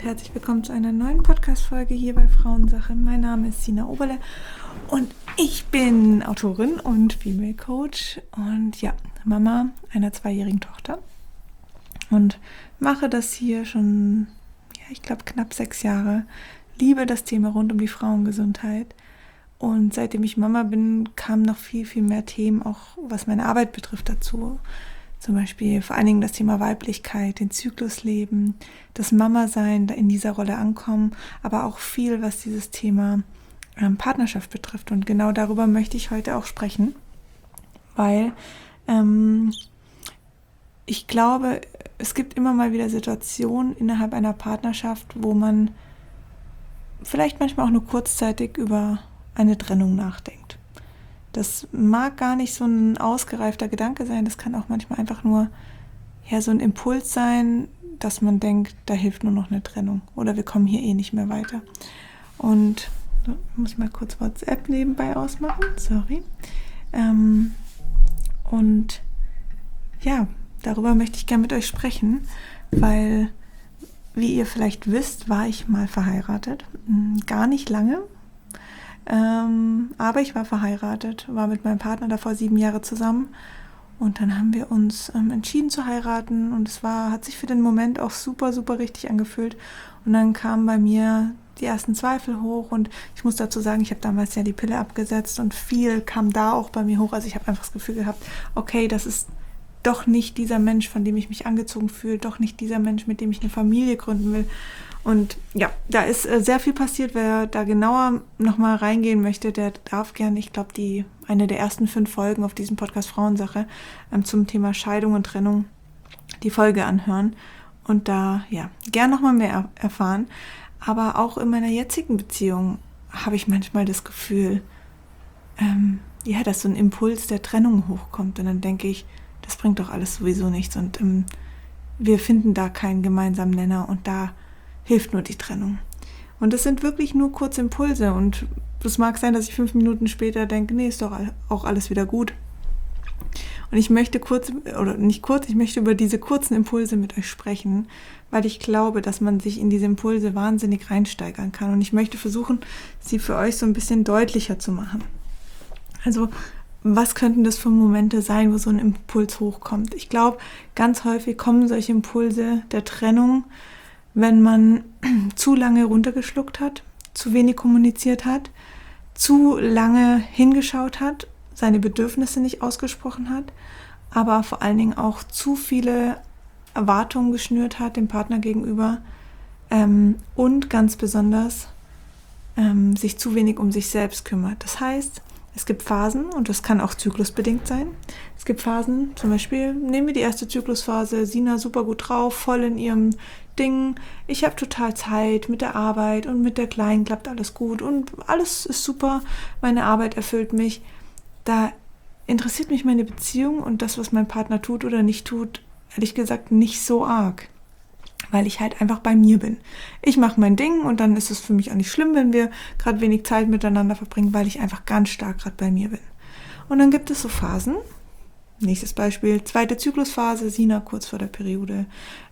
herzlich willkommen zu einer neuen Podcast-Folge hier bei Frauensache. Mein Name ist Sina Oberle und ich bin Autorin und Female Coach und ja, Mama einer 2-jährigen Tochter und mache das hier schon, ich glaube knapp 6 Jahre. Liebe das Thema rund um die Frauengesundheit und seitdem ich Mama bin, kamen noch viel, viel mehr Themen, auch was meine Arbeit betrifft, dazu. Zum Beispiel vor allen Dingen das Thema Weiblichkeit, den Zyklusleben, das Mama-Sein, in dieser Rolle ankommen, aber auch viel, was dieses Thema Partnerschaft betrifft. Und genau darüber möchte ich heute auch sprechen, weil ich glaube, es gibt immer mal wieder Situationen innerhalb einer Partnerschaft, wo man vielleicht manchmal auch nur kurzzeitig über eine Trennung nachdenkt. Das mag gar nicht so ein ausgereifter Gedanke sein, das kann auch manchmal einfach nur so ein Impuls sein, dass man denkt, da hilft nur noch eine Trennung oder wir kommen hier nicht mehr weiter. Und ich muss mal kurz WhatsApp nebenbei ausmachen, sorry. Und ja, darüber möchte ich gerne mit euch sprechen, weil, wie ihr vielleicht wisst, war ich mal verheiratet, gar nicht lange. Aber ich war verheiratet, war mit meinem Partner davor 7 Jahre zusammen und dann haben wir uns entschieden zu heiraten und hat sich für den Moment auch super, super richtig angefühlt und dann kamen bei mir die ersten Zweifel hoch und ich muss dazu sagen, ich habe damals ja die Pille abgesetzt und viel kam da auch bei mir hoch, also ich habe einfach das Gefühl gehabt, okay, das ist doch nicht dieser Mensch, von dem ich mich angezogen fühle, doch nicht dieser Mensch, mit dem ich eine Familie gründen will. Und ja, da ist sehr viel passiert. Wer da genauer nochmal reingehen möchte, der darf gerne, ich glaube, eine der ersten 5 Folgen auf diesem Podcast Frauensache zum Thema Scheidung und Trennung die Folge anhören und da gern nochmal mehr erfahren. Aber auch in meiner jetzigen Beziehung habe ich manchmal das Gefühl, dass so ein Impuls der Trennung hochkommt und dann denke ich, das bringt doch alles sowieso nichts und wir finden da keinen gemeinsamen Nenner und da hilft nur die Trennung. Und das sind wirklich nur kurze Impulse und es mag sein, dass ich 5 Minuten später denke, nee, ist doch auch alles wieder gut. Und ich möchte ich möchte über diese kurzen Impulse mit euch sprechen, weil ich glaube, dass man sich in diese Impulse wahnsinnig reinsteigern kann und ich möchte versuchen, sie für euch so ein bisschen deutlicher zu machen. Also, was könnten das für Momente sein, wo so ein Impuls hochkommt? Ich glaube, ganz häufig kommen solche Impulse der Trennung, wenn man zu lange runtergeschluckt hat, zu wenig kommuniziert hat, zu lange hingeschaut hat, seine Bedürfnisse nicht ausgesprochen hat, aber vor allen Dingen auch zu viele Erwartungen geschnürt hat dem Partner gegenüber und ganz besonders sich zu wenig um sich selbst kümmert. Das heißt, es gibt Phasen, und das kann auch zyklusbedingt sein. Es gibt Phasen, zum Beispiel, nehmen wir die erste Zyklusphase, Sina super gut drauf, voll in ihrem Ding. Ich habe total Zeit mit der Arbeit und mit der Kleinen klappt alles gut und alles ist super. Meine Arbeit erfüllt mich. Da interessiert mich meine Beziehung und das, was mein Partner tut oder nicht tut, ehrlich gesagt nicht so arg. Weil ich halt einfach bei mir bin. Ich mache mein Ding und dann ist es für mich auch nicht schlimm, wenn wir gerade wenig Zeit miteinander verbringen, weil ich einfach ganz stark gerade bei mir bin. Und dann gibt es so Phasen. Nächstes Beispiel, 2. Zyklusphase, Sina kurz vor der Periode.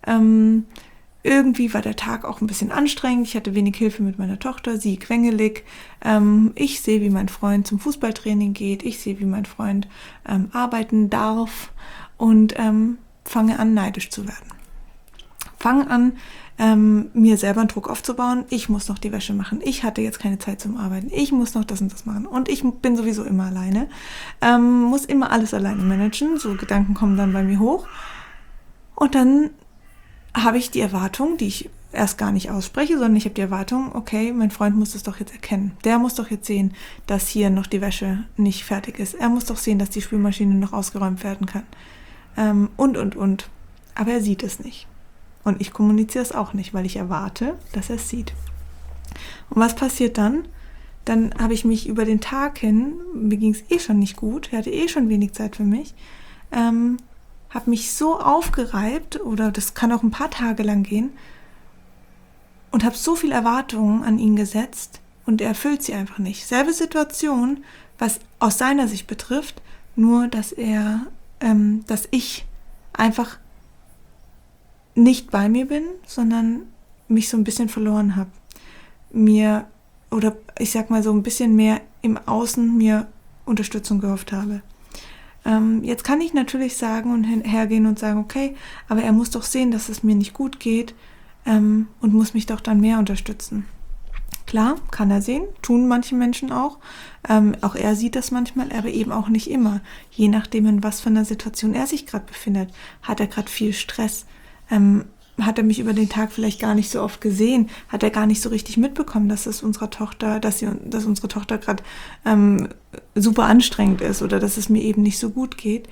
Irgendwie war der Tag auch ein bisschen anstrengend. Ich hatte wenig Hilfe mit meiner Tochter, sie quengelig. Ich sehe, wie mein Freund zum Fußballtraining geht. Ich sehe, wie mein Freund arbeiten darf und fange an, neidisch zu werden. Fange an, mir selber einen Druck aufzubauen. Ich muss noch die Wäsche machen. Ich hatte jetzt keine Zeit zum Arbeiten. Ich muss noch das und das machen. Und ich bin sowieso immer alleine. Muss immer alles alleine managen. So Gedanken kommen dann bei mir hoch. Und dann habe ich die Erwartung, die ich erst gar nicht ausspreche, sondern ich habe die Erwartung, okay, mein Freund muss das doch jetzt erkennen. Der muss doch jetzt sehen, dass hier noch die Wäsche nicht fertig ist. Er muss doch sehen, dass die Spülmaschine noch ausgeräumt werden kann. Und. Aber er sieht es nicht. Und ich kommuniziere es auch nicht, weil ich erwarte, dass er es sieht. Und was passiert dann? Dann habe ich mich über den Tag hin, mir ging es schon nicht gut, er hatte schon wenig Zeit für mich, habe mich so aufgereibt, oder das kann auch ein paar Tage lang gehen, und habe so viel Erwartungen an ihn gesetzt und er erfüllt sie einfach nicht. Selbe Situation, was aus seiner Sicht betrifft, nur dass ich einfach nicht bei mir bin, sondern mich so ein bisschen verloren habe. Mir, oder ich sag mal so ein bisschen mehr im Außen mir Unterstützung gehofft habe. Jetzt kann ich natürlich sagen und hergehen und sagen, okay, aber er muss doch sehen, dass es mir nicht gut geht und muss mich doch dann mehr unterstützen. Klar, kann er sehen, tun manche Menschen auch. Auch er sieht das manchmal, aber eben auch nicht immer. Je nachdem, in was für einer Situation er sich gerade befindet. Hat er gerade viel Stress? Hat er mich über den Tag vielleicht gar nicht so oft gesehen? Hat er gar nicht so richtig mitbekommen, dass unsere Tochter gerade super anstrengend ist oder dass es mir eben nicht so gut geht?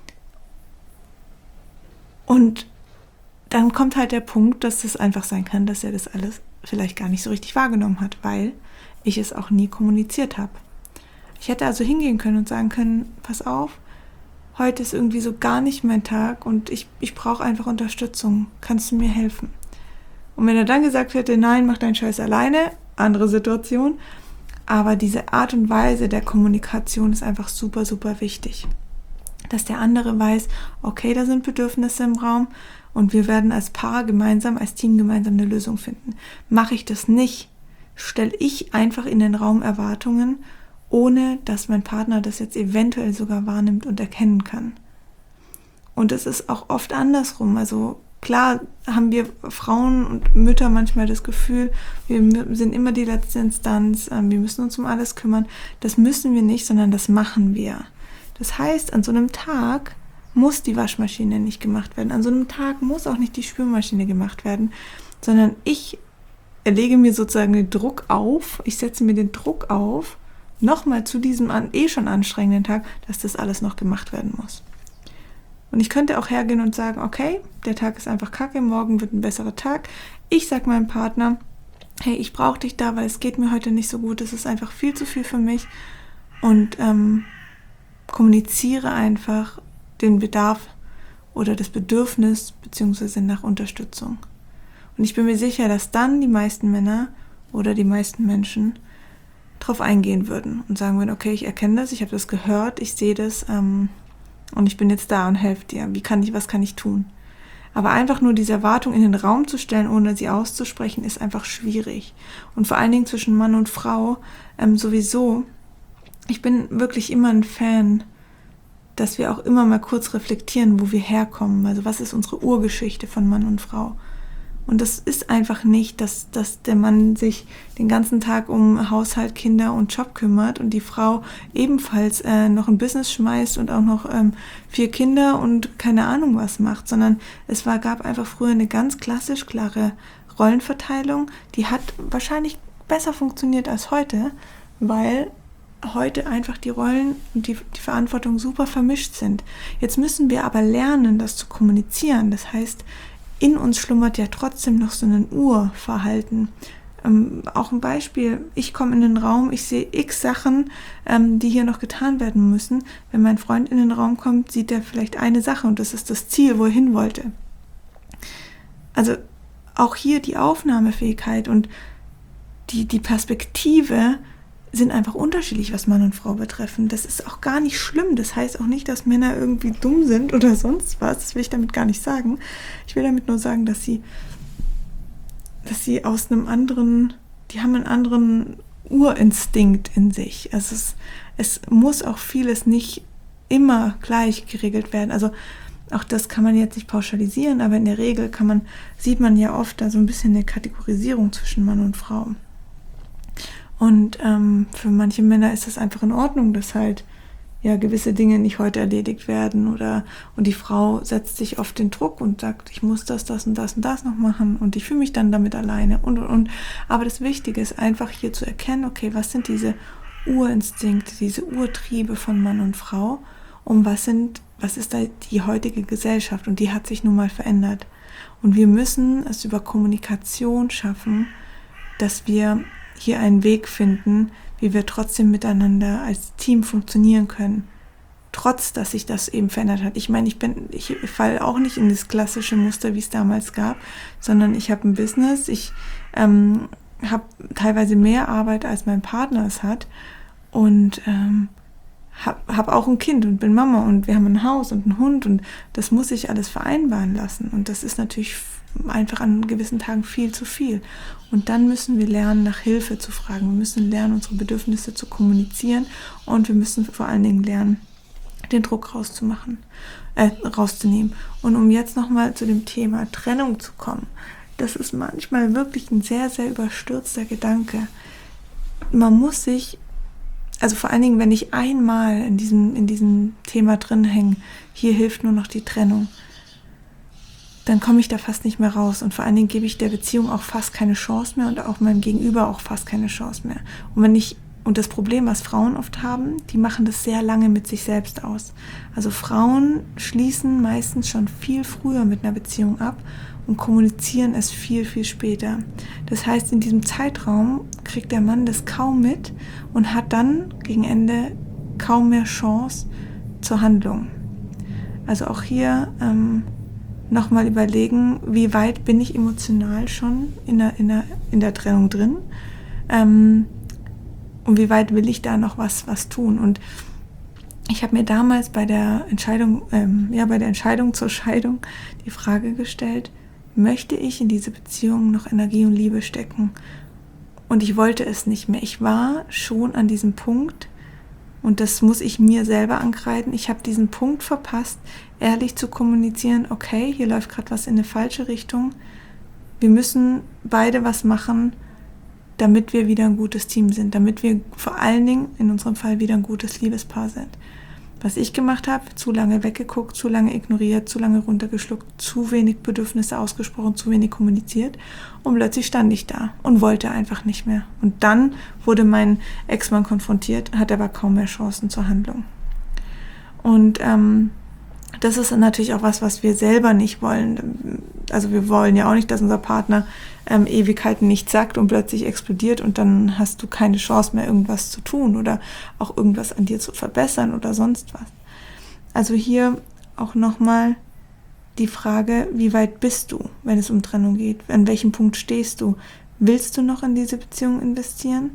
Und dann kommt halt der Punkt, dass es einfach sein kann, dass er das alles vielleicht gar nicht so richtig wahrgenommen hat, weil ich es auch nie kommuniziert habe. Ich hätte also hingehen können und sagen können, pass auf, heute ist irgendwie so gar nicht mein Tag und ich brauche einfach Unterstützung. Kannst du mir helfen? Und wenn er dann gesagt hätte, nein, mach deinen Scheiß alleine, andere Situation. Aber diese Art und Weise der Kommunikation ist einfach super, super wichtig. Dass der andere weiß, okay, da sind Bedürfnisse im Raum und wir werden als Paar gemeinsam, als Team gemeinsam eine Lösung finden. Mache ich das nicht, stelle ich einfach in den Raum Erwartungen, ohne dass mein Partner das jetzt eventuell sogar wahrnimmt und erkennen kann. Und es ist auch oft andersrum. Also klar haben wir Frauen und Mütter manchmal das Gefühl, wir sind immer die letzte Instanz, wir müssen uns um alles kümmern. Das müssen wir nicht, sondern das machen wir. Das heißt, an so einem Tag muss die Waschmaschine nicht gemacht werden. An so einem Tag muss auch nicht die Spülmaschine gemacht werden, sondern ich lege mir sozusagen den Druck auf, ich setze mir den Druck auf, nochmal zu diesem schon anstrengenden Tag, dass das alles noch gemacht werden muss. Und ich könnte auch hergehen und sagen, okay, der Tag ist einfach kacke, morgen wird ein besserer Tag. Ich sage meinem Partner, hey, ich brauche dich da, weil es geht mir heute nicht so gut, es ist einfach viel zu viel für mich und kommuniziere einfach den Bedarf oder das Bedürfnis beziehungsweise nach Unterstützung. Und ich bin mir sicher, dass dann die meisten Männer oder die meisten Menschen drauf eingehen würden und sagen würden, okay, ich erkenne das, ich habe das gehört, ich sehe das und ich bin jetzt da und helfe dir. Was kann ich tun? Aber einfach nur diese Erwartung in den Raum zu stellen, ohne sie auszusprechen, ist einfach schwierig. Und vor allen Dingen zwischen Mann und Frau sowieso. Ich bin wirklich immer ein Fan, dass wir auch immer mal kurz reflektieren, wo wir herkommen. Also was ist unsere Urgeschichte von Mann und Frau? Und das ist einfach nicht, dass der Mann sich den ganzen Tag um Haushalt, Kinder und Job kümmert und die Frau ebenfalls noch ein Business schmeißt und auch noch 4 Kinder und keine Ahnung was macht, sondern gab einfach früher eine ganz klassisch klare Rollenverteilung, die hat wahrscheinlich besser funktioniert als heute, weil heute einfach die Rollen und die Verantwortung super vermischt sind. Jetzt müssen wir aber lernen, das zu kommunizieren. Das heißt, in uns schlummert ja trotzdem noch so ein Urverhalten. Auch ein Beispiel, ich komme in den Raum, ich sehe x Sachen, die hier noch getan werden müssen. Wenn mein Freund in den Raum kommt, sieht er vielleicht eine Sache und das ist das Ziel, wo er hin wollte. Also auch hier die Aufnahmefähigkeit und die Perspektive sind einfach unterschiedlich, was Mann und Frau betreffen. Das ist auch gar nicht schlimm. Das heißt auch nicht, dass Männer irgendwie dumm sind oder sonst was. Das will ich damit gar nicht sagen. Ich will damit nur sagen, dass sie aus einem anderen, die haben einen anderen Urinstinkt in sich. Also es muss auch vieles nicht immer gleich geregelt werden. Also auch das kann man jetzt nicht pauschalisieren, aber in der Regel sieht man ja oft da so ein bisschen eine Kategorisierung zwischen Mann und Frau. Und für manche Männer ist es einfach in Ordnung, dass halt ja gewisse Dinge nicht heute erledigt werden und die Frau setzt sich oft den Druck und sagt, ich muss das und das und das noch machen und ich fühle mich dann damit alleine und. Aber das Wichtige ist einfach hier zu erkennen, okay, was sind diese Urinstinkte, diese Urtriebe von Mann und Frau und was ist da die heutige Gesellschaft und die hat sich nun mal verändert. Und wir müssen es über Kommunikation schaffen, dass wir hier einen Weg finden, wie wir trotzdem miteinander als Team funktionieren können, trotz dass sich das eben verändert hat. Ich meine, ich falle auch nicht in das klassische Muster, wie es damals gab, sondern ich habe ein Business, ich habe teilweise mehr Arbeit, als mein Partner es hat und habe auch ein Kind und bin Mama und wir haben ein Haus und einen Hund und das muss ich alles vereinbaren lassen und das ist natürlich einfach an gewissen Tagen viel zu viel. Und dann müssen wir lernen, nach Hilfe zu fragen. Wir müssen lernen, unsere Bedürfnisse zu kommunizieren und wir müssen vor allen Dingen lernen, den Druck rauszunehmen. Und um jetzt nochmal zu dem Thema Trennung zu kommen, das ist manchmal wirklich ein sehr, sehr überstürzter Gedanke. Man muss sich, also vor allen Dingen, wenn ich einmal in diesem Thema drin hänge, hier hilft nur noch die Trennung, dann komme ich da fast nicht mehr raus. Und vor allen Dingen gebe ich der Beziehung auch fast keine Chance mehr und auch meinem Gegenüber auch fast keine Chance mehr. Und das Problem, was Frauen oft haben, die machen das sehr lange mit sich selbst aus. Also Frauen schließen meistens schon viel früher mit einer Beziehung ab und kommunizieren es viel, viel später. Das heißt, in diesem Zeitraum kriegt der Mann das kaum mit und hat dann gegen Ende kaum mehr Chance zur Handlung. Also auch hier nochmal überlegen, wie weit bin ich emotional schon in der Trennung drin und wie weit will ich da noch was tun. Und ich habe mir damals bei der Entscheidung zur Scheidung die Frage gestellt, möchte ich in diese Beziehung noch Energie und Liebe stecken? Und ich wollte es nicht mehr. Ich war schon an diesem Punkt, und das muss ich mir selber ankreiden, ich habe diesen Punkt verpasst, ehrlich zu kommunizieren, okay, hier läuft gerade was in eine falsche Richtung, wir müssen beide was machen, damit wir wieder ein gutes Team sind, damit wir vor allen Dingen in unserem Fall wieder ein gutes Liebespaar sind. Was ich gemacht habe, zu lange weggeguckt, zu lange ignoriert, zu lange runtergeschluckt, zu wenig Bedürfnisse ausgesprochen, zu wenig kommuniziert und plötzlich stand ich da und wollte einfach nicht mehr. Und dann wurde mein Ex-Mann konfrontiert, hat aber kaum mehr Chancen zur Handlung. Und das ist natürlich auch was wir selber nicht wollen. Also wir wollen ja auch nicht, dass unser Partner Ewigkeiten nichts sagt und plötzlich explodiert und dann hast du keine Chance mehr, irgendwas zu tun oder auch irgendwas an dir zu verbessern oder sonst was. Also hier auch nochmal die Frage, wie weit bist du, wenn es um Trennung geht? An welchem Punkt stehst du? Willst du noch in diese Beziehung investieren?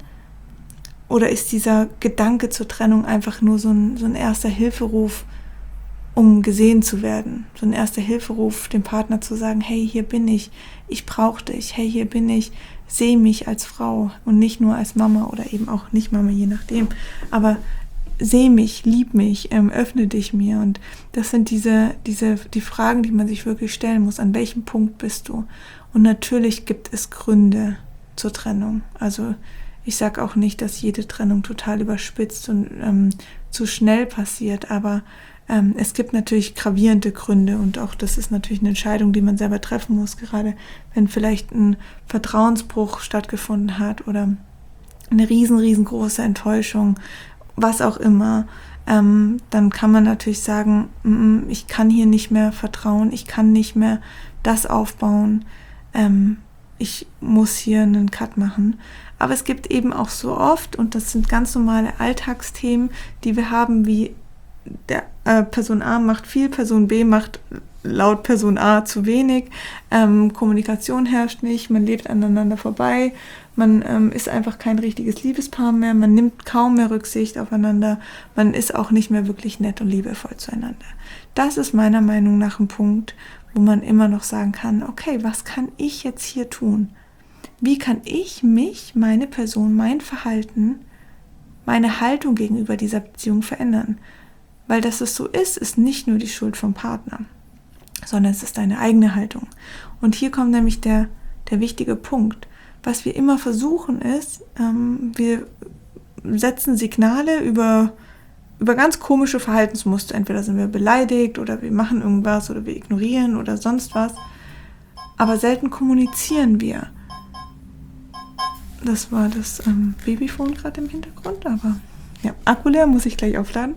Oder ist dieser Gedanke zur Trennung einfach nur so ein erster Hilferuf, um gesehen zu werden? So ein erster Hilferuf, dem Partner zu sagen, hey, hier bin ich brauche dich, hey, hier bin ich, sehe mich als Frau und nicht nur als Mama oder eben auch nicht Mama, je nachdem, aber seh mich, lieb mich, öffne dich mir. Und das sind die Fragen, die man sich wirklich stellen muss. An welchem Punkt bist du? Und natürlich gibt es Gründe zur Trennung. Also ich sage auch nicht, dass jede Trennung total überspitzt und zu schnell passiert, aber es gibt natürlich gravierende Gründe und auch das ist natürlich eine Entscheidung, die man selber treffen muss, gerade wenn vielleicht ein Vertrauensbruch stattgefunden hat oder eine riesengroße Enttäuschung, was auch immer, dann kann man natürlich sagen, ich kann hier nicht mehr vertrauen, ich kann nicht mehr das aufbauen, ich muss hier einen Cut machen. Aber es gibt eben auch so oft, und das sind ganz normale Alltagsthemen, die wir haben, wie der Person A macht viel, Person B macht laut Person A zu wenig, Kommunikation herrscht nicht, man lebt aneinander vorbei, man ist einfach kein richtiges Liebespaar mehr, man nimmt kaum mehr Rücksicht aufeinander, man ist auch nicht mehr wirklich nett und liebevoll zueinander. Das ist meiner Meinung nach ein Punkt, wo man immer noch sagen kann, okay, was kann ich jetzt hier tun? Wie kann ich mich, meine Person, mein Verhalten, meine Haltung gegenüber dieser Beziehung verändern? Weil dass es so ist nicht nur die Schuld vom Partner, sondern es ist deine eigene Haltung. Und hier kommt nämlich der wichtige Punkt. Was wir immer versuchen ist, wir setzen Signale über ganz komische Verhaltensmuster. Entweder sind wir beleidigt oder wir machen irgendwas oder wir ignorieren oder sonst was. Aber selten kommunizieren wir. Das war das Babyphone gerade im Hintergrund, aber ja, Akku leer, muss ich gleich aufladen.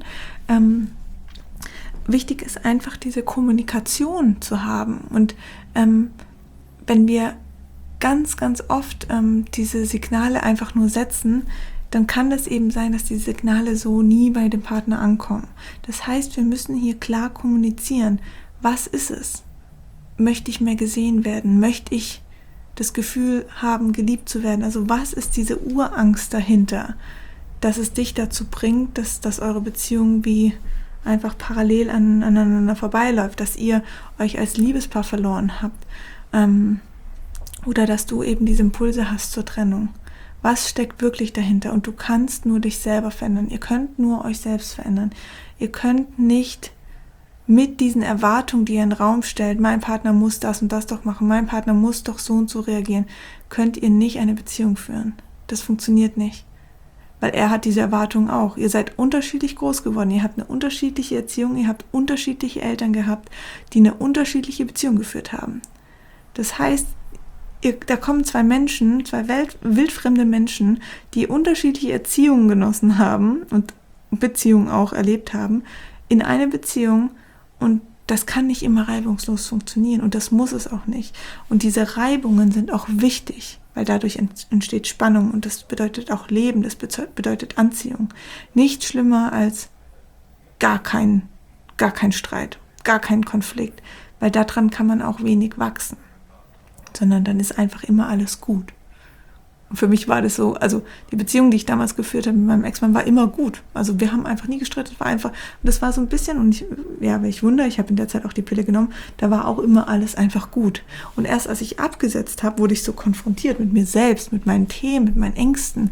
Wichtig ist einfach diese Kommunikation zu haben und wenn wir ganz oft diese Signale einfach nur setzen, dann kann das eben sein, dass die Signale so nie bei dem Partner ankommen. Das heißt, wir müssen hier klar kommunizieren. Was ist es? Möchte ich mehr gesehen werden? Möchte ich das Gefühl haben, geliebt zu werden? Also was ist diese Urangst dahinter, dass es dich dazu bringt, dass eure Beziehung wie einfach parallel aneinander vorbeiläuft, dass ihr euch als Liebespaar verloren habt? Oder dass du eben diese Impulse hast zur Trennung. Was steckt wirklich dahinter? Und du kannst nur dich selber verändern. Ihr könnt nur euch selbst verändern. Ihr könnt nicht mit diesen Erwartungen, die ihr in den Raum stellt, mein Partner muss das und das doch machen, mein Partner muss doch so und so reagieren, könnt ihr nicht eine Beziehung führen. Das funktioniert nicht. Weil er hat diese Erwartungen auch. Ihr seid unterschiedlich groß geworden, ihr habt eine unterschiedliche Erziehung, ihr habt unterschiedliche Eltern gehabt, die eine unterschiedliche Beziehung geführt haben. Das heißt, da kommen zwei Menschen, zwei wildfremde Menschen, die unterschiedliche Erziehungen genossen haben und Beziehungen auch erlebt haben, in eine Beziehung, und das kann nicht immer reibungslos funktionieren und das muss es auch nicht. Und diese Reibungen sind auch wichtig, weil dadurch entsteht Spannung und das bedeutet auch Leben, das bedeutet Anziehung. Nicht schlimmer als gar kein Streit, gar kein Konflikt, weil daran kann man auch wenig wachsen, sondern dann ist einfach immer alles gut. Und für mich war das so, also die Beziehung, die ich damals geführt habe mit meinem Ex-Mann, war immer gut. Also wir haben einfach nie gestritten, war einfach, und das war so ein bisschen, und welch Wunder, ich habe in der Zeit auch die Pille genommen, da war auch immer alles einfach gut. Und erst als ich abgesetzt habe, wurde ich so konfrontiert mit mir selbst, mit meinen Themen, mit meinen Ängsten,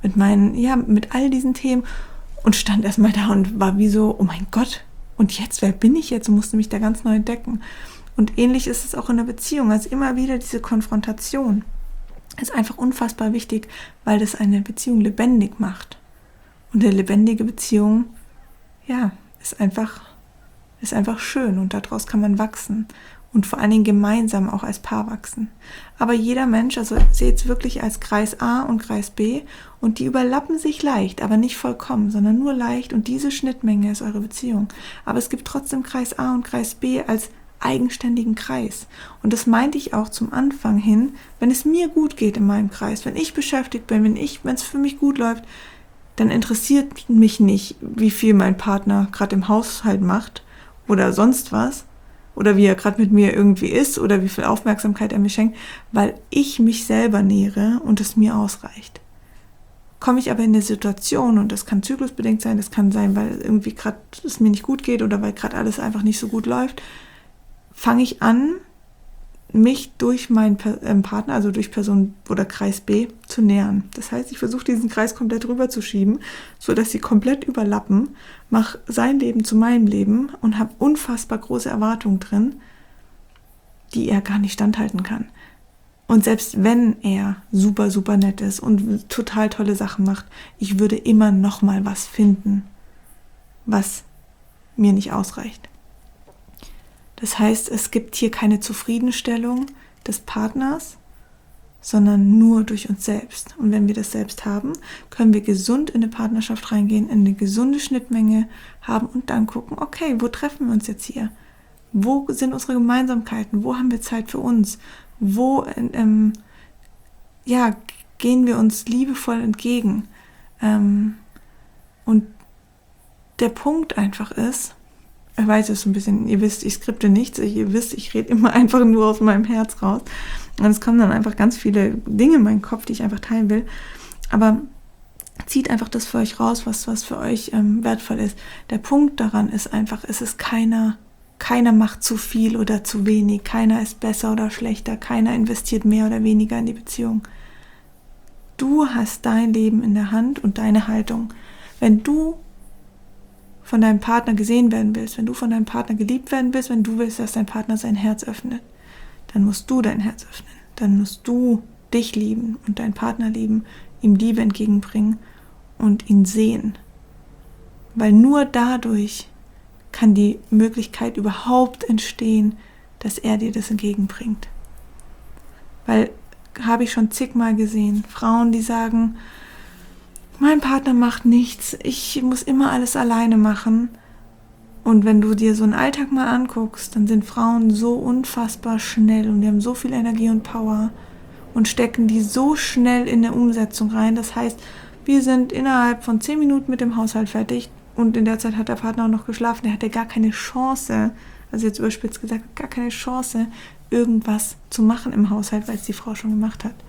mit all diesen Themen und stand erstmal da und war wie so, oh mein Gott, und jetzt, wer bin ich jetzt? Und musste mich da ganz neu entdecken. Und ähnlich ist es auch in der Beziehung, also immer wieder diese Konfrontation ist einfach unfassbar wichtig, weil das eine Beziehung lebendig macht. Und eine lebendige Beziehung, ist einfach schön und daraus kann man wachsen und vor allen Dingen gemeinsam auch als Paar wachsen. Aber jeder Mensch, also seht es wirklich als Kreis A und Kreis B und die überlappen sich leicht, aber nicht vollkommen, sondern nur leicht und diese Schnittmenge ist eure Beziehung. Aber es gibt trotzdem Kreis A und Kreis B als eigenständigen Kreis. Und das meinte ich auch zum Anfang hin, wenn es mir gut geht in meinem Kreis, wenn ich beschäftigt bin, wenn es für mich gut läuft, dann interessiert mich nicht, wie viel mein Partner gerade im Haushalt macht oder sonst was oder wie er gerade mit mir irgendwie ist oder wie viel Aufmerksamkeit er mir schenkt, weil ich mich selber nähere und es mir ausreicht. Komme ich aber in eine Situation, und das kann zyklusbedingt sein, das kann sein, weil irgendwie gerade es mir nicht gut geht oder weil gerade alles einfach nicht so gut läuft, fange ich an, mich durch meinen Partner, also durch Person oder Kreis B, zu nähern. Das heißt, ich versuche diesen Kreis komplett rüber zu schieben, sodass sie komplett überlappen, mache sein Leben zu meinem Leben und habe unfassbar große Erwartungen drin, die er gar nicht standhalten kann. Und selbst wenn er super, super nett ist und total tolle Sachen macht, ich würde immer noch mal was finden, was mir nicht ausreicht. Das heißt, es gibt hier keine Zufriedenstellung des Partners, sondern nur durch uns selbst. Und wenn wir das selbst haben, können wir gesund in eine Partnerschaft reingehen, in eine gesunde Schnittmenge haben und dann gucken, okay, wo treffen wir uns jetzt hier? Wo sind unsere Gemeinsamkeiten? Wo haben wir Zeit für uns? Wo gehen wir uns liebevoll entgegen? Und der Punkt einfach ist, ich weiß es so ein bisschen, ihr wisst, ich skripte nichts, ihr wisst, ich rede immer einfach nur aus meinem Herz raus. Und es kommen dann einfach ganz viele Dinge in meinen Kopf, die ich einfach teilen will. Aber zieht einfach das für euch raus, was für euch wertvoll ist. Der Punkt daran ist einfach, es ist keiner macht zu viel oder zu wenig, keiner ist besser oder schlechter, keiner investiert mehr oder weniger in die Beziehung. Du hast dein Leben in der Hand und deine Haltung. Wenn du von deinem Partner gesehen werden willst, wenn du von deinem Partner geliebt werden willst, wenn du willst, dass dein Partner sein Herz öffnet, dann musst du dein Herz öffnen. Dann musst du dich lieben und deinen Partner lieben, ihm Liebe entgegenbringen und ihn sehen. Weil nur dadurch kann die Möglichkeit überhaupt entstehen, dass er dir das entgegenbringt. Weil, habe ich schon zigmal gesehen, Frauen, die sagen, mein Partner macht nichts, ich muss immer alles alleine machen. Und wenn du dir so einen Alltag mal anguckst, dann sind Frauen so unfassbar schnell und die haben so viel Energie und Power und stecken die so schnell in der Umsetzung rein. Das heißt, wir sind innerhalb von 10 Minuten mit dem Haushalt fertig und in der Zeit hat der Partner auch noch geschlafen. Der hatte gar keine Chance, also jetzt überspitzt gesagt, gar keine Chance, irgendwas zu machen im Haushalt, weil es die Frau schon gemacht hat.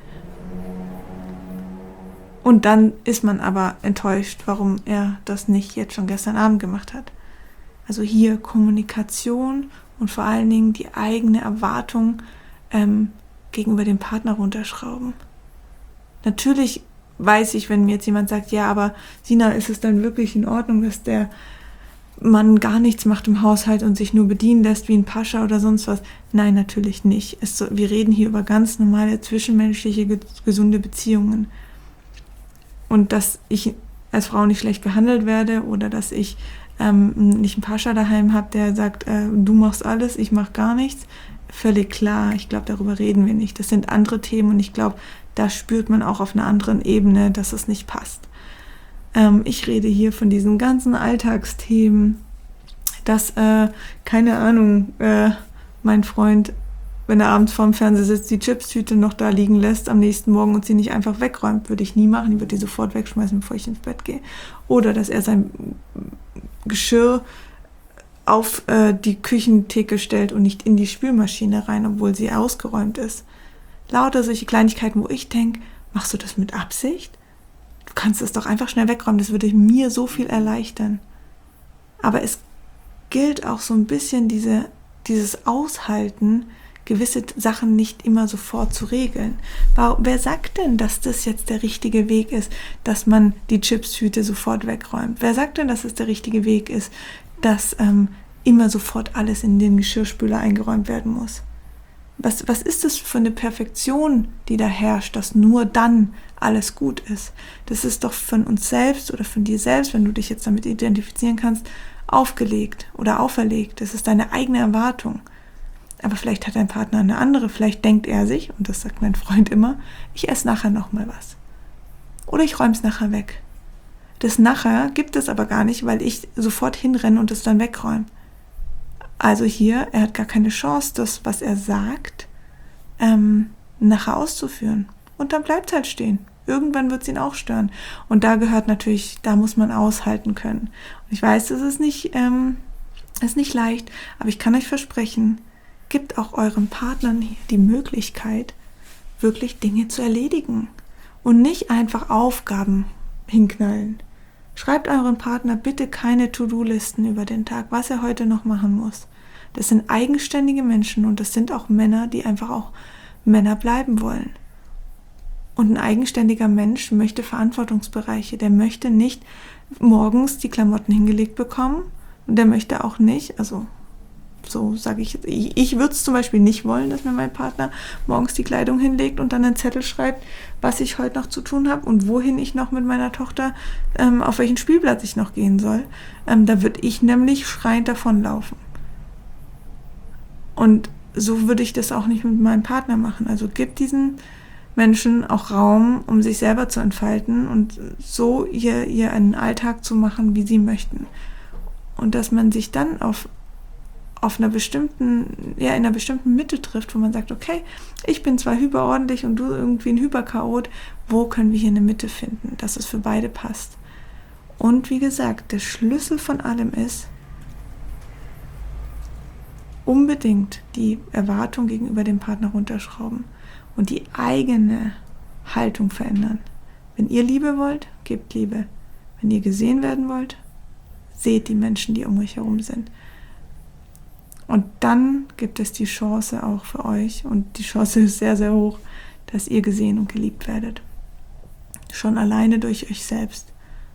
Und dann ist man aber enttäuscht, warum er das nicht jetzt schon gestern Abend gemacht hat. Also hier Kommunikation und vor allen Dingen die eigene Erwartung gegenüber dem Partner runterschrauben. Natürlich weiß ich, wenn mir jetzt jemand sagt, ja, aber Sina, ist es dann wirklich in Ordnung, dass der Mann gar nichts macht im Haushalt und sich nur bedienen lässt wie ein Pascha oder sonst was? Nein, natürlich nicht. Wir reden hier über ganz normale zwischenmenschliche, gesunde Beziehungen. Und dass ich als Frau nicht schlecht behandelt werde oder dass ich nicht einen Pascha daheim habe, der sagt, du machst alles, ich mach gar nichts, völlig klar. Ich glaube, darüber reden wir nicht. Das sind andere Themen und ich glaube, da spürt man auch auf einer anderen Ebene, dass es nicht passt. Ich rede hier von diesen ganzen Alltagsthemen, dass, keine Ahnung, mein Freund, wenn er abends vorm Fernseher sitzt, die Chipstüte noch da liegen lässt am nächsten Morgen und sie nicht einfach wegräumt, würde ich nie machen. Ich würde die sofort wegschmeißen, bevor ich ins Bett gehe. Oder dass er sein Geschirr auf die Küchentheke stellt und nicht in die Spülmaschine rein, obwohl sie ausgeräumt ist. Lauter solche Kleinigkeiten, wo ich denke, machst du das mit Absicht? Du kannst es doch einfach schnell wegräumen, das würde mir so viel erleichtern. Aber es gilt auch so ein bisschen dieses Aushalten, gewisse Sachen nicht immer sofort zu regeln. Wer sagt denn, dass das jetzt der richtige Weg ist, dass man die Chipstüte sofort wegräumt? Wer sagt denn, dass es der richtige Weg ist, dass immer sofort alles in den Geschirrspüler eingeräumt werden muss? Was ist das für eine Perfektion, die da herrscht, dass nur dann alles gut ist? Das ist doch von uns selbst oder von dir selbst, wenn du dich jetzt damit identifizieren kannst, aufgelegt oder auferlegt. Das ist deine eigene Erwartung. Aber vielleicht hat dein Partner eine andere, vielleicht denkt er sich, und das sagt mein Freund immer, ich esse nachher nochmal was. Oder ich räume es nachher weg. Das nachher gibt es aber gar nicht, weil ich sofort hinrenne und es dann wegräume. Also hier, er hat gar keine Chance, das, was er sagt, nachher auszuführen. Und dann bleibt es halt stehen. Irgendwann wird es ihn auch stören. Und da gehört natürlich, da muss man aushalten können. Und ich weiß, das ist nicht leicht, aber ich kann euch versprechen, gebt auch euren Partnern die Möglichkeit, wirklich Dinge zu erledigen. Und nicht einfach Aufgaben hinknallen. Schreibt euren Partner bitte keine To-Do-Listen über den Tag, was er heute noch machen muss. Das sind eigenständige Menschen und das sind auch Männer, die einfach auch Männer bleiben wollen. Und ein eigenständiger Mensch möchte Verantwortungsbereiche. Der möchte nicht morgens die Klamotten hingelegt bekommen und der möchte auch nicht, also so sage ich würde es zum Beispiel nicht wollen, dass mir mein Partner morgens die Kleidung hinlegt und dann einen Zettel schreibt, was ich heute noch zu tun habe und wohin ich noch mit meiner Tochter, auf welchen Spielplatz ich noch gehen soll. Da würde ich nämlich schreiend davonlaufen. Und so würde ich das auch nicht mit meinem Partner machen. Also gebt diesen Menschen auch Raum, um sich selber zu entfalten und so ihr einen Alltag zu machen, wie sie möchten. Und dass man sich dann in einer bestimmten Mitte trifft, wo man sagt, okay, ich bin zwar hyperordentlich und du irgendwie ein Hyperchaot, wo können wir hier eine Mitte finden, dass es für beide passt? Und wie gesagt, der Schlüssel von allem ist, unbedingt die Erwartung gegenüber dem Partner runterschrauben und die eigene Haltung verändern. Wenn ihr Liebe wollt, gebt Liebe. Wenn ihr gesehen werden wollt, seht die Menschen, die um euch herum sind. Und dann gibt es die Chance auch für euch, und die Chance ist sehr, sehr hoch, dass ihr gesehen und geliebt werdet. Schon alleine durch euch selbst.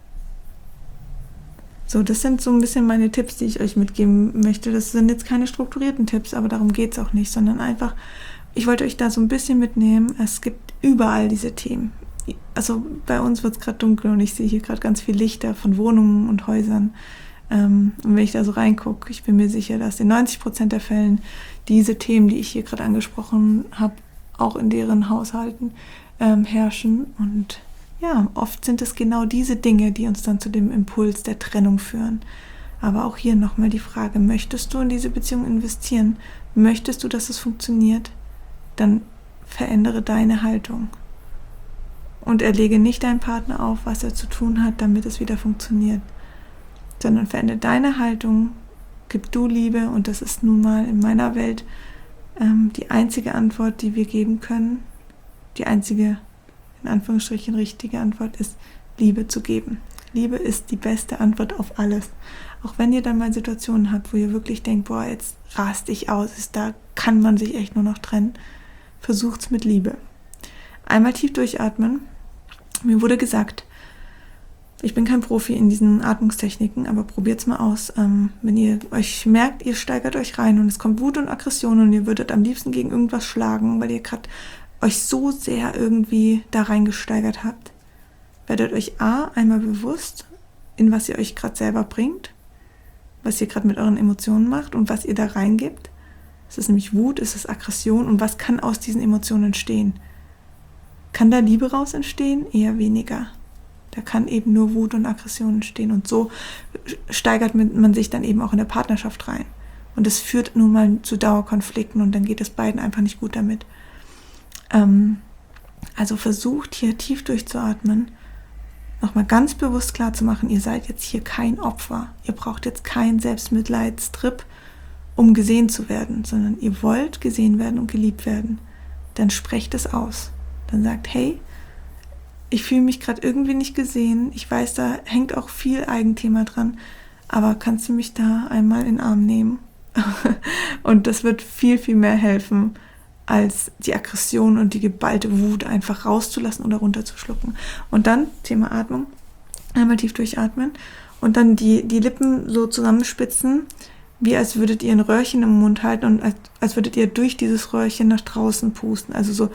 So, das sind so ein bisschen meine Tipps, die ich euch mitgeben möchte. Das sind jetzt keine strukturierten Tipps, aber darum geht es auch nicht, sondern einfach, ich wollte euch da so ein bisschen mitnehmen. Es gibt überall diese Themen. Also bei uns wird es gerade dunkel und ich sehe hier gerade ganz viel Lichter von Wohnungen und Häusern. Und wenn ich da so reingucke, ich bin mir sicher, dass in 90% der Fällen diese Themen, die ich hier gerade angesprochen habe, auch in deren Haushalten herrschen. Und ja, oft sind es genau diese Dinge, die uns dann zu dem Impuls der Trennung führen. Aber auch hier nochmal die Frage, möchtest du in diese Beziehung investieren? Möchtest du, dass es funktioniert? Dann verändere deine Haltung. Und erlege nicht deinen Partner auf, was er zu tun hat, damit es wieder funktioniert. Sondern verändere deine Haltung, gib du Liebe, und das ist nun mal in meiner Welt die einzige Antwort, die wir geben können. Die einzige, in Anführungsstrichen, richtige Antwort ist, Liebe zu geben. Liebe ist die beste Antwort auf alles. Auch wenn ihr dann mal Situationen habt, wo ihr wirklich denkt, boah, jetzt rast ich aus, da kann man sich echt nur noch trennen. versucht's mit Liebe. Einmal tief durchatmen. Mir wurde gesagt, ich bin kein Profi in diesen Atmungstechniken, aber probiert's mal aus. Wenn ihr euch merkt, ihr steigert euch rein und es kommt Wut und Aggression und ihr würdet am liebsten gegen irgendwas schlagen, weil ihr gerade euch so sehr irgendwie da reingesteigert habt, werdet euch einmal bewusst, in was ihr euch gerade selber bringt, was ihr gerade mit euren Emotionen macht und was ihr da reingibt. Es ist nämlich Wut, es ist Aggression und was kann aus diesen Emotionen entstehen? Kann da Liebe raus entstehen? Eher weniger. Da kann eben nur Wut und Aggression entstehen und so steigert man sich dann eben auch in der Partnerschaft rein. Und es führt nun mal zu Dauerkonflikten und dann geht es beiden einfach nicht gut damit. Also versucht hier tief durchzuatmen, nochmal ganz bewusst klar zu machen, ihr seid jetzt hier kein Opfer. Ihr braucht jetzt keinen Selbstmitleidstrip, um gesehen zu werden, sondern ihr wollt gesehen werden und geliebt werden. Dann sprecht es aus. Dann sagt, hey, ich fühle mich gerade irgendwie nicht gesehen. Ich weiß, da hängt auch viel Eigenthema dran, aber kannst du mich da einmal in den Arm nehmen? Und das wird viel, viel mehr helfen, als die Aggression und die geballte Wut einfach rauszulassen oder runterzuschlucken. Und dann, Thema Atmung, einmal tief durchatmen und dann die Lippen so zusammenspitzen, wie als würdet ihr ein Röhrchen im Mund halten und als würdet ihr durch dieses Röhrchen nach draußen pusten. Also so,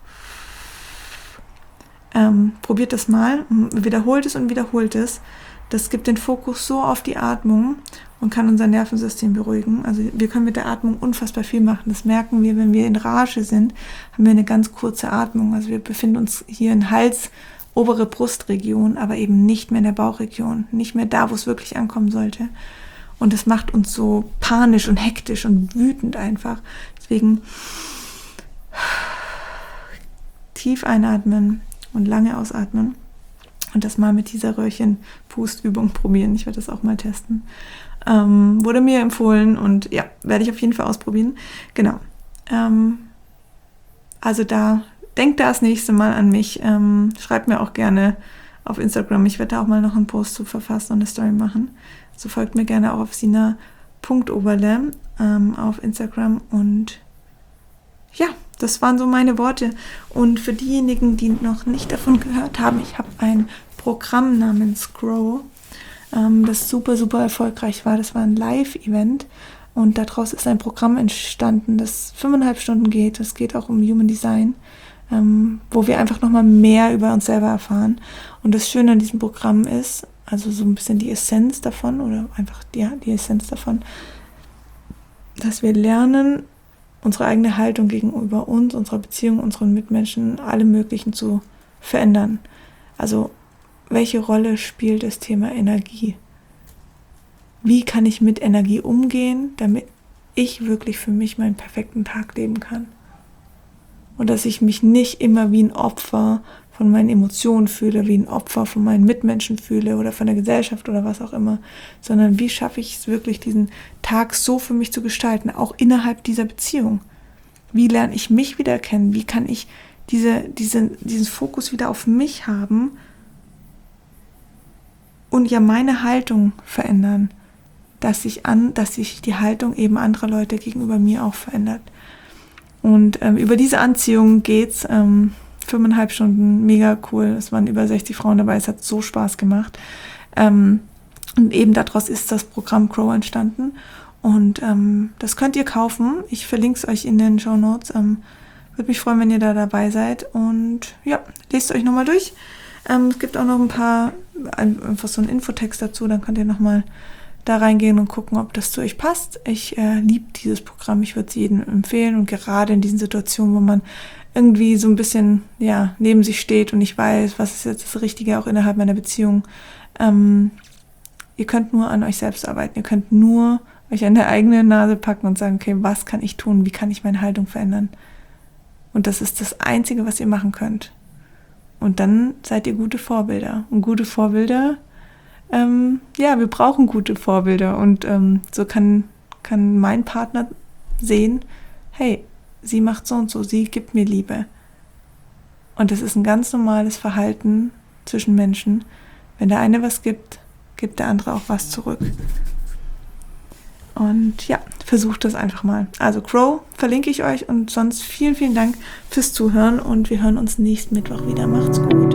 probiert das mal, wiederholt es und wiederholt es. Das gibt den Fokus so auf die Atmung und kann unser Nervensystem beruhigen. Also wir können mit der Atmung unfassbar viel machen. Das merken wir, wenn wir in Rage sind, haben wir eine ganz kurze Atmung. Also wir befinden uns hier in Hals, obere Brustregion, aber eben nicht mehr in der Bauchregion. Nicht mehr da, wo es wirklich ankommen sollte. Und das macht uns so panisch und hektisch und wütend einfach. Deswegen tief einatmen und lange ausatmen. Und das mal mit dieser Röhrchen-Pustübung probieren. Ich werde das auch mal testen. Wurde mir empfohlen und ja, werde ich auf jeden Fall ausprobieren. Genau. Also denkt da das nächste Mal an mich. Schreibt mir auch gerne auf Instagram. Ich werde da auch mal noch einen Post zu verfassen und eine Story machen. So folgt mir gerne auch auf sina.oberle auf Instagram. Und ja, das waren so meine Worte. Und für diejenigen, die noch nicht davon gehört haben, ich habe ein Programm namens Grow, das super, super erfolgreich war. Das war ein Live-Event und daraus ist ein Programm entstanden, das 5,5 Stunden geht. Es geht auch um Human Design, wo wir einfach nochmal mehr über uns selber erfahren. Und das Schöne an diesem Programm ist, also so ein bisschen die Essenz davon oder einfach die Essenz davon, dass wir lernen, unsere eigene Haltung gegenüber uns, unserer Beziehung, unseren Mitmenschen, alle möglichen zu verändern. Also welche Rolle spielt das Thema Energie? Wie kann ich mit Energie umgehen, damit ich wirklich für mich meinen perfekten Tag leben kann? Und dass ich mich nicht immer wie ein Opfer von meinen Emotionen fühle, wie ein Opfer von meinen Mitmenschen fühle oder von der Gesellschaft oder was auch immer, sondern wie schaffe ich es wirklich, diesen Tag so für mich zu gestalten, auch innerhalb dieser Beziehung? Wie lerne ich mich wieder kennen? Wie kann ich diesen Fokus wieder auf mich haben und ja meine Haltung verändern, dass sich die Haltung eben anderer Leute gegenüber mir auch verändert. Und über diese Anziehung geht's. 5,5 Stunden, mega cool. Es waren über 60 Frauen dabei, es hat so Spaß gemacht. Und eben daraus ist das Programm Grow entstanden. Und das könnt ihr kaufen. Ich verlinke es euch in den Shownotes. Würde mich freuen, wenn ihr da dabei seid. Und ja, lest euch nochmal durch. Es gibt auch noch einfach so einen Infotext dazu. Dann könnt ihr nochmal da reingehen und gucken, ob das zu euch passt. Ich liebe dieses Programm. Ich würde es jedem empfehlen. Und gerade in diesen Situationen, wo man irgendwie so ein bisschen neben sich steht und nicht weiß, was ist jetzt das Richtige auch innerhalb meiner Beziehung. Ihr könnt nur an euch selbst arbeiten. Ihr könnt nur euch an der eigenen Nase packen und sagen, okay, was kann ich tun? Wie kann ich meine Haltung verändern? Und das ist das Einzige, was ihr machen könnt. Und dann seid ihr gute Vorbilder. Und gute Vorbilder, wir brauchen gute Vorbilder. Und so kann mein Partner sehen, hey, sie macht so und so, sie gibt mir Liebe. Und das ist ein ganz normales Verhalten zwischen Menschen. Wenn der eine was gibt, gibt der andere auch was zurück. Und ja, versucht das einfach mal. Also Grow verlinke ich euch und sonst vielen, vielen Dank fürs Zuhören und wir hören uns nächsten Mittwoch wieder. Macht's gut.